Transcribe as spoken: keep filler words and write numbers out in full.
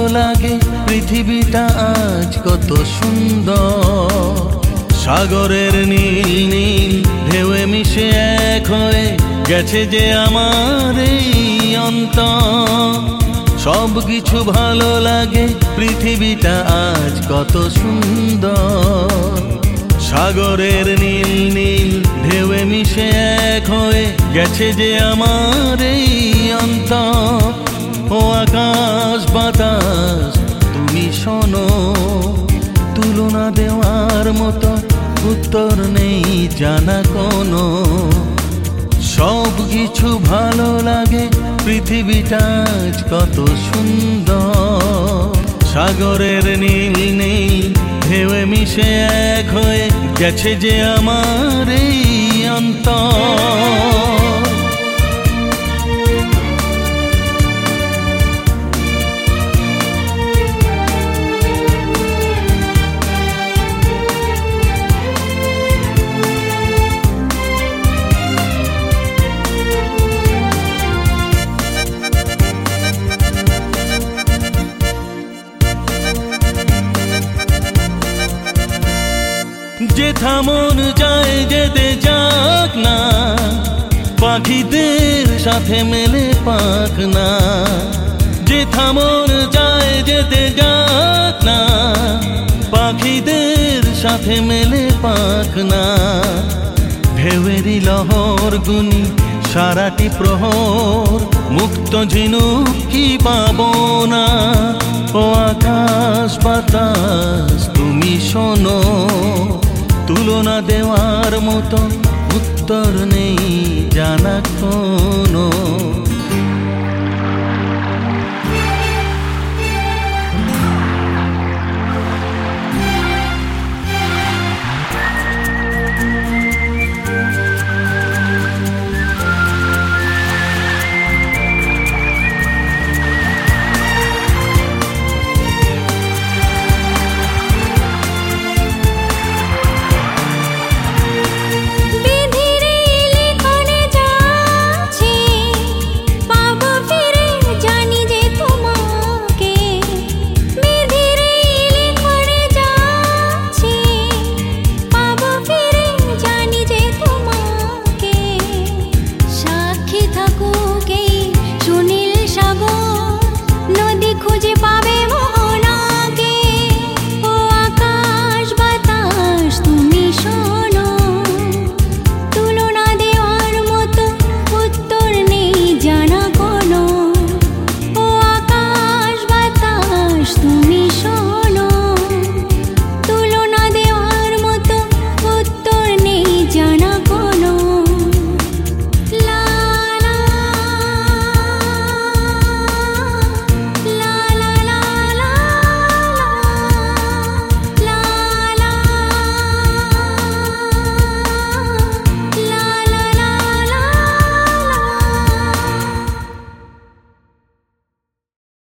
লাগে পৃথিবীটা আজ কত সুন্দর। সাগরের নীল নীল ঢেউয়ে মিশে এক হয়ে গেছে যে আমার এই অন্তর। সব কিছু ভালো লাগে পৃথিবীটা আজ কত সুন্দর। সাগরের নীল নীল ঢেউয়ে মিশে এক হয়ে গেছে যে আমার এই অন্তর। ও আকাশ বাতাস তুমি শোনো, তুলনা দেওয়ার মতো উত্তর নেই জানা কোনো। সব কিছু ভালো লাগে পৃথিবীটা আজ কত সুন্দর। সাগরের নীল নীল ঢেউয়ে মিশে এক হয়ে গেছে যে আমার এই অন্তর। যেথা মন যায় যেতে যাক না, পাখিদের সাথে মেলে পাখ না। যেথা মন যায় যেতে যাক না, পাখিদের সাথে মেলে পাখ না। ঢেউয়েরই লহর গুনি সারাটি প্রহর, মুক্ত ঝিনুক কি পাবো না। ও আকাশ বাতাস তুমি শোনো, তুলনা দেওয়ার মতো উত্তর নেই জানা কোনো।